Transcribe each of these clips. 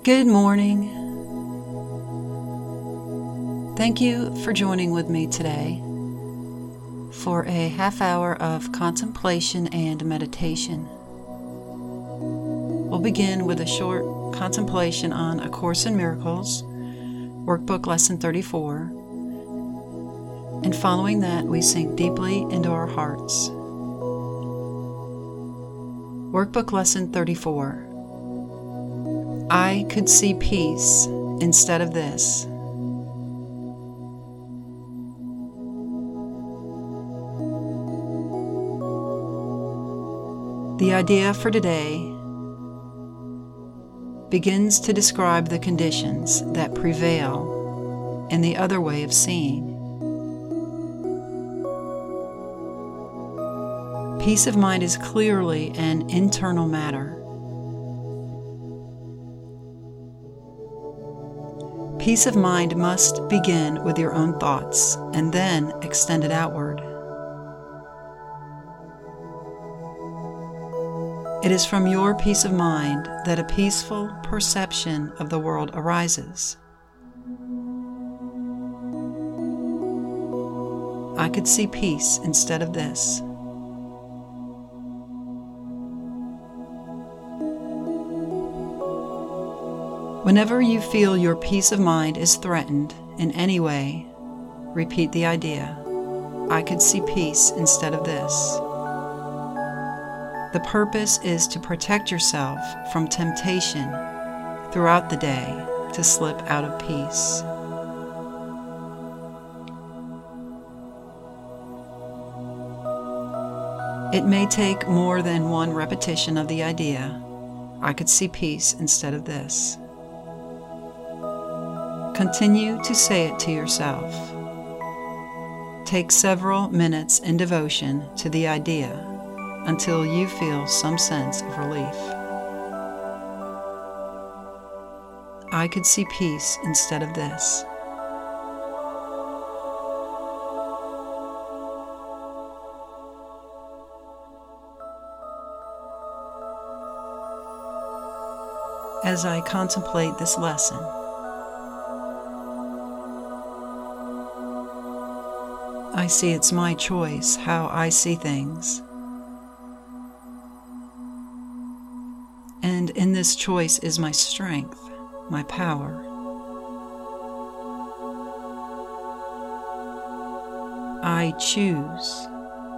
Good morning. Thank you for joining with me today for a half hour of contemplation and meditation. We'll begin with a short contemplation on A Course in Miracles, Workbook Lesson 34, and following that we sink deeply into our hearts. Workbook Lesson 34. I could see peace instead of this. The idea for today begins to describe the conditions that prevail in the other way of seeing. Peace of mind is clearly an internal matter. Peace of mind must begin with your own thoughts and then extend it outward. It is from your peace of mind that a peaceful perception of the world arises. I could see peace instead of this. Whenever you feel your peace of mind is threatened in any way, repeat the idea, I could see peace instead of this. The purpose is to protect yourself from temptation throughout the day to slip out of peace. It may take more than one repetition of the idea, I could see peace instead of this. Continue to say it to yourself. Take several minutes in devotion to the idea until you feel some sense of relief. I could see peace instead of this. As I contemplate this lesson, I see it's my choice how I see things. And in this choice is my strength, my power. I choose.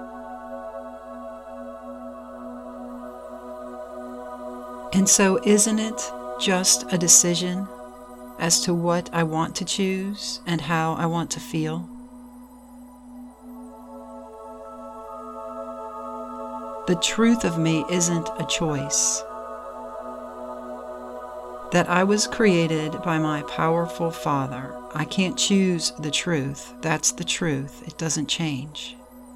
And so isn't it just a decision as to what I want to choose and how I want to feel? The truth of me isn't a choice. That I was created by my powerful Father. I can't choose the truth. That's the truth. It doesn't change.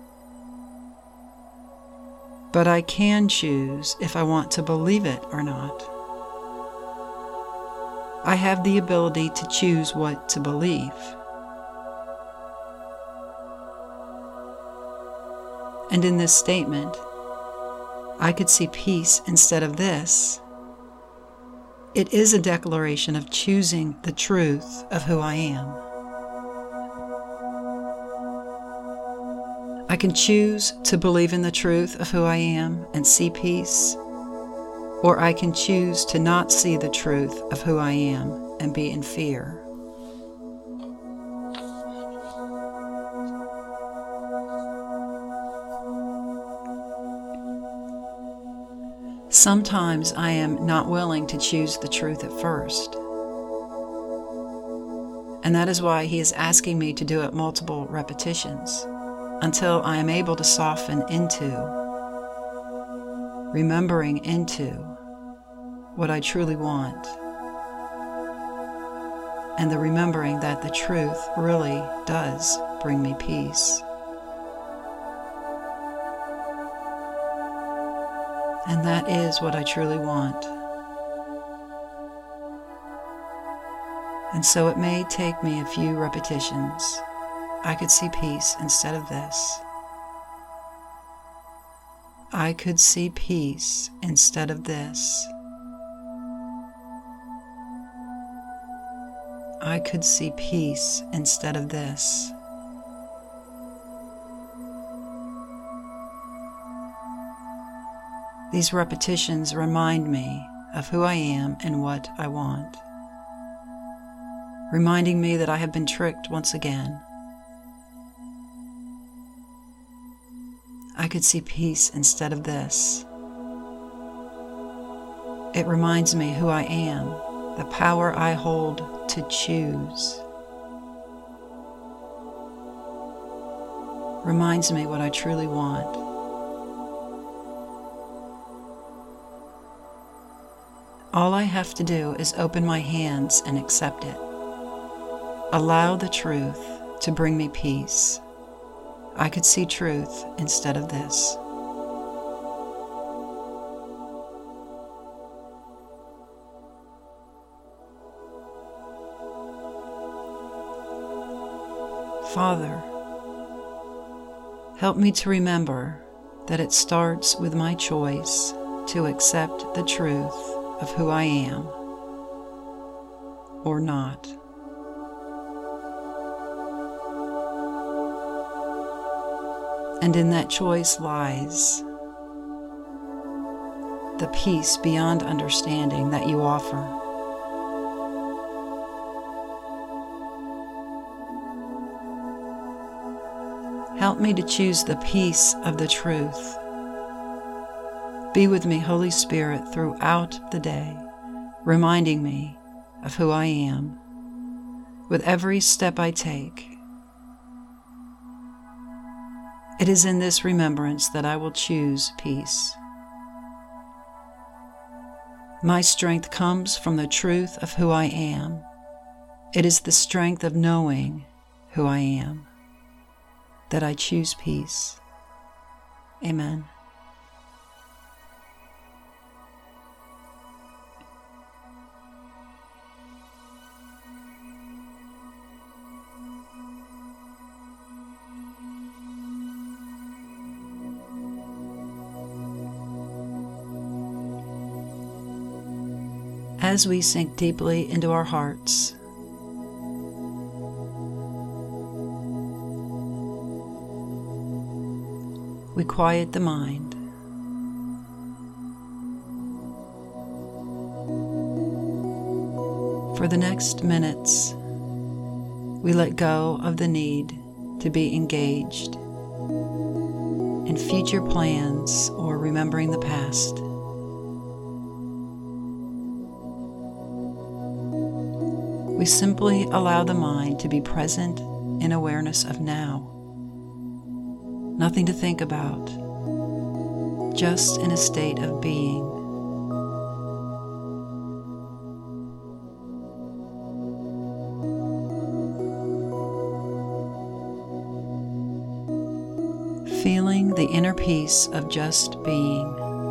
But I can choose if I want to believe it or not. I have the ability to choose what to believe. And in this statement, I could see peace instead of this. It is a declaration of choosing the truth of who I am. I can choose to believe in the truth of who I am and see peace, or I can choose to not see the truth of who I am and be in fear. Sometimes I am not willing to choose the truth at first. And that is why he is asking me to do it multiple repetitions until I am able to soften into, remembering into what I truly want. And the remembering that the truth really does bring me peace. And that is what I truly want. And so it may take me a few repetitions. I could see peace instead of this. I could see peace instead of this. I could see peace instead of this. These repetitions remind me of who I am and what I want, reminding me that I have been tricked once again. I could see peace instead of this. It reminds me who I am, the power I hold to choose. Reminds me what I truly want. All I have to do is open my hands and accept it. Allow the truth to bring me peace. I could see truth instead of this. Father, help me to remember that it starts with my choice to accept the truth of who I am or not. And in that choice lies the peace beyond understanding that you offer. Help me to choose the peace of the truth. Be with me, Holy Spirit, throughout the day, reminding me of who I am with every step I take. It is in this remembrance that I will choose peace. My strength comes from the truth of who I am. It is the strength of knowing who I am that I choose peace. Amen. As we sink deeply into our hearts, we quiet the mind. For the next minutes, we let go of the need to be engaged in future plans or remembering the past. We simply allow the mind to be present in awareness of now. Nothing to think about, just in a state of being. Feeling the inner peace of just being.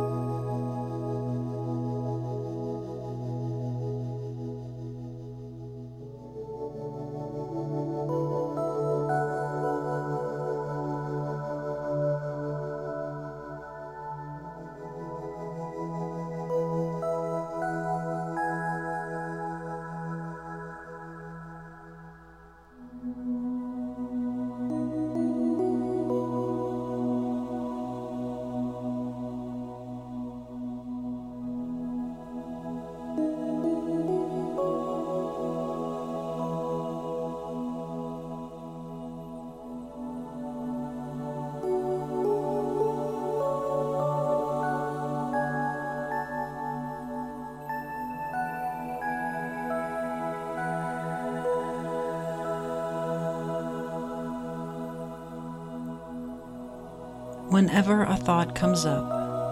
Whenever a thought comes up,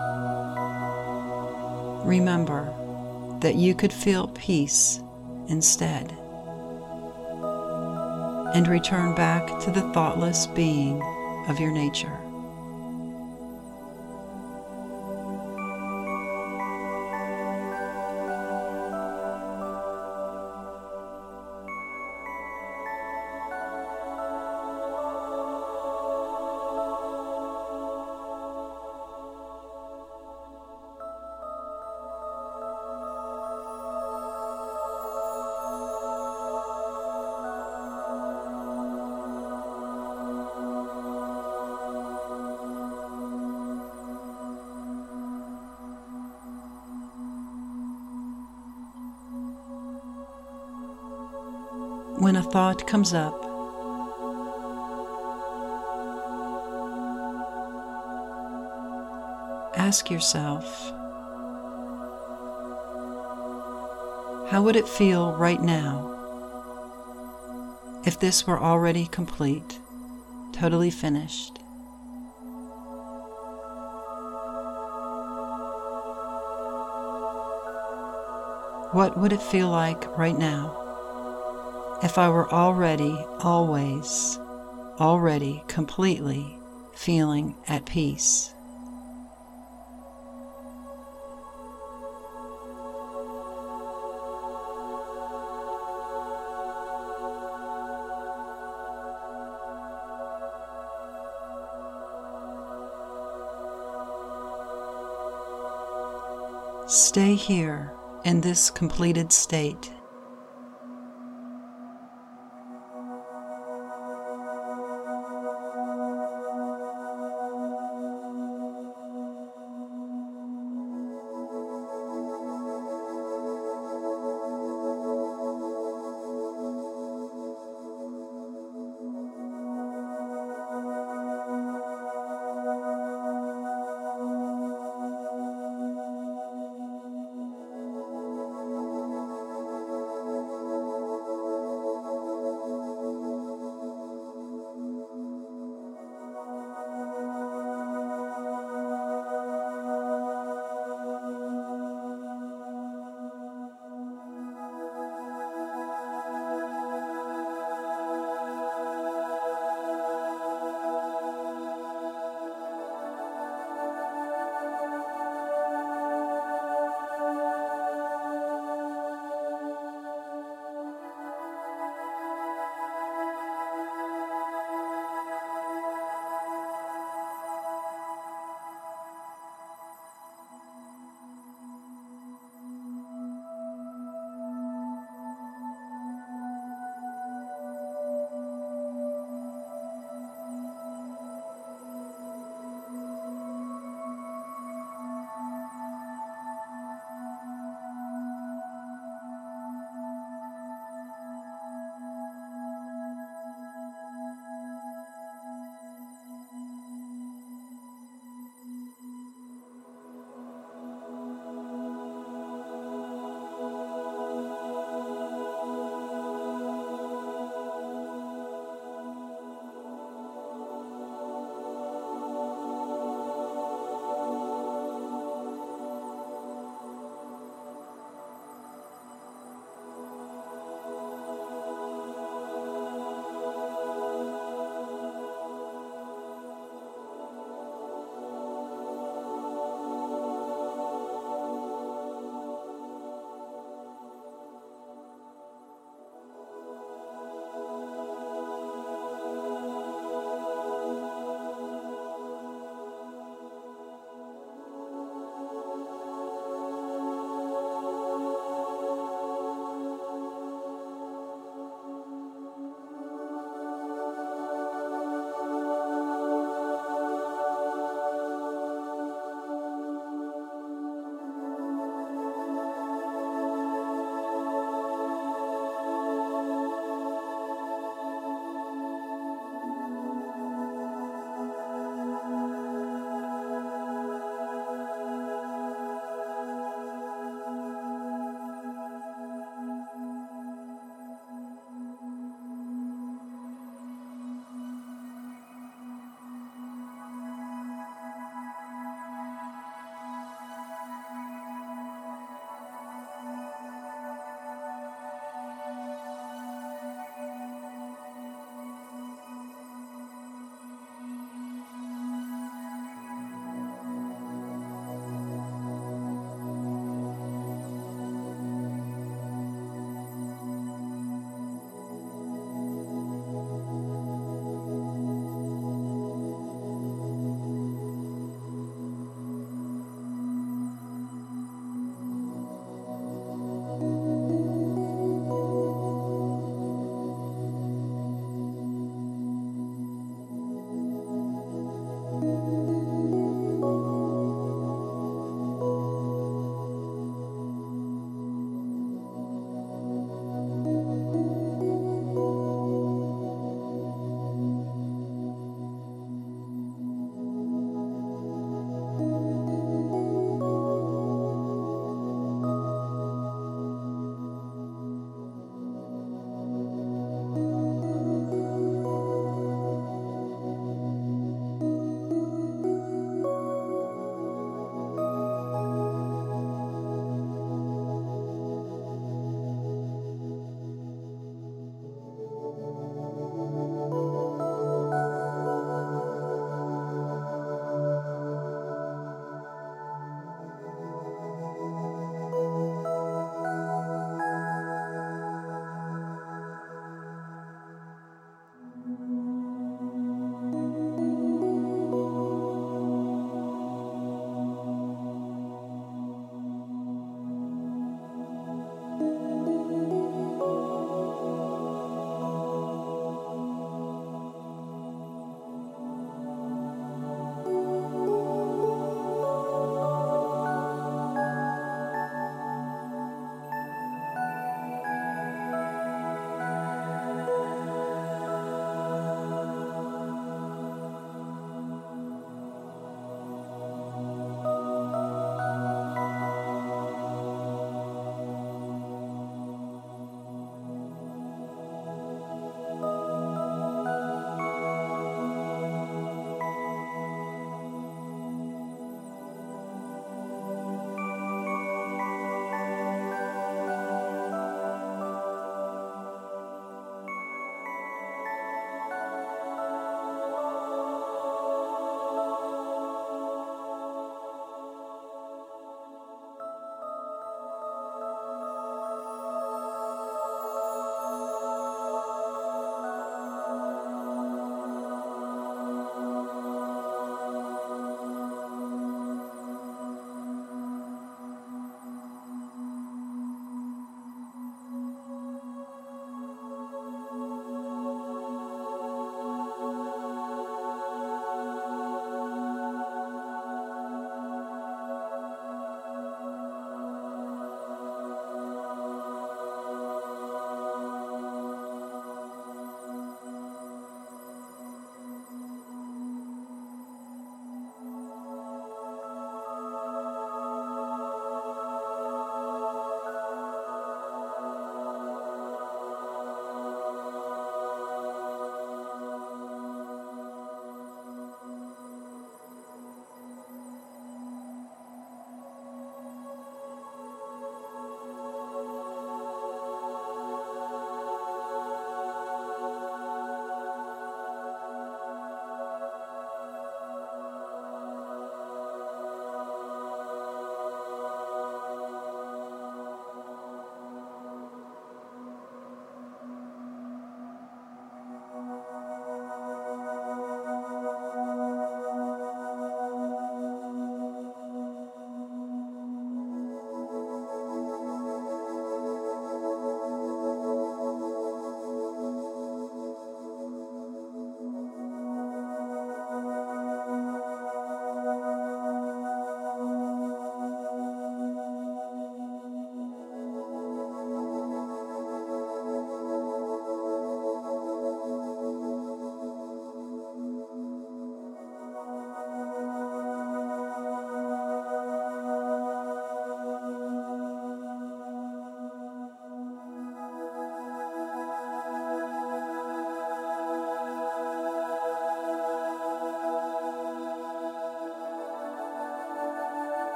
remember that you could feel peace instead, and return back to the thoughtless being of your nature. When a thought comes up, ask yourself, how would it feel right now if this were already complete, totally finished? What would it feel like right now if I were already, always, already, completely feeling at peace? Stay here in this completed state.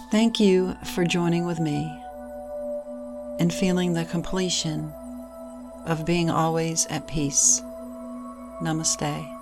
Thank you for joining with me and feeling the completion of being always at peace. Namaste.